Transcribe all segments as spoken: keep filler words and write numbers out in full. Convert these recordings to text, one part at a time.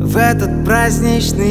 В этот праздничный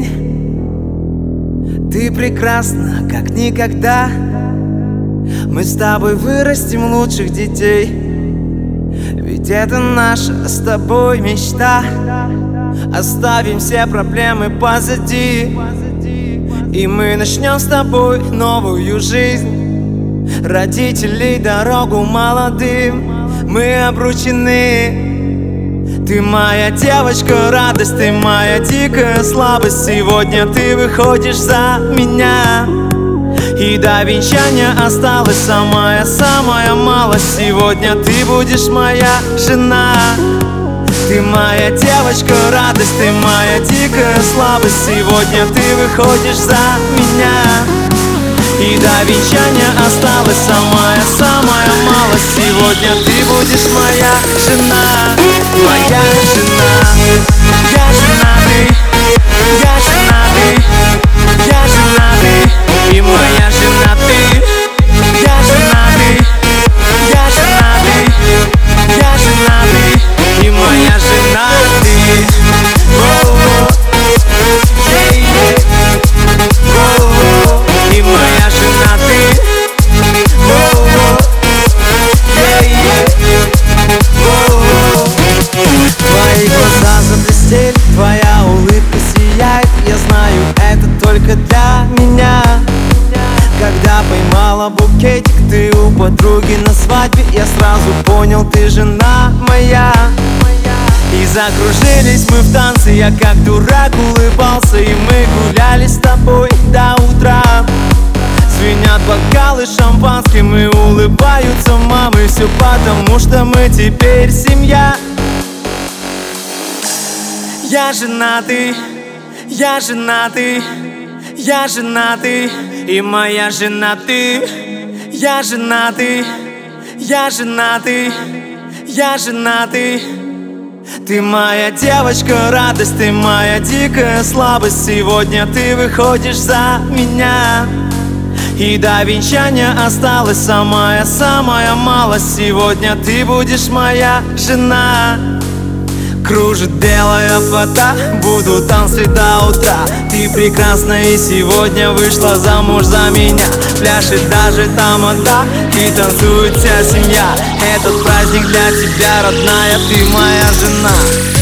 день ты прекрасна, как никогда. Мы с тобой вырастим лучших детей, ведь это наша с тобой мечта. Оставим все проблемы позади, и мы начнем с тобой новую жизнь. Родителей дорогу молодым мы обручены. Ты моя девочка, радость, ты моя дикая слабость. Сегодня ты выходишь за меня, и до венчания осталась самая-самая малость. Сегодня ты будешь моя жена. Ты моя девочка, радость, ты моя дикая слабость. Сегодня ты выходишь за меня, и до венчания осталась самая-самая малость. Сегодня ты будешь моя жена, моя жена. Я женатый, я женатый, я женатый, и моя жена ты. Я женатый, я женатый, я женатый, и моя жена ты. Воу-воу, yeah-yeah. Воу-воу, и моя жена ты. Воу-воу, yeah-yeah. Воу-воу. Твои глаза заблестели, твоя улыбка сияет. Я знаю, это только для меня. Когда поймала букетик ты у подруги на свадьбе, я сразу понял, ты жена моя. И закружились мы в танце, я как дурак улыбался, и мы гуляли с тобой до утра. Звенят бокалы шампанским, и улыбаются мамы. Все потому, что мы теперь семья. Я женатый, я женатый, я женатый, и моя жена ты. Я женатый, я женатый, я женатый. Ты моя девочка, радость, ты моя дикая слабость. Сегодня ты выходишь за меня, и до венчания осталась самая-самая малость. Сегодня ты будешь моя жена. Кружит белая вода, буду танцевать до утра. Ты прекрасна и сегодня вышла замуж за меня. Пляшет даже тамада, и танцует вся семья. Этот праздник для тебя, родная, ты моя жена.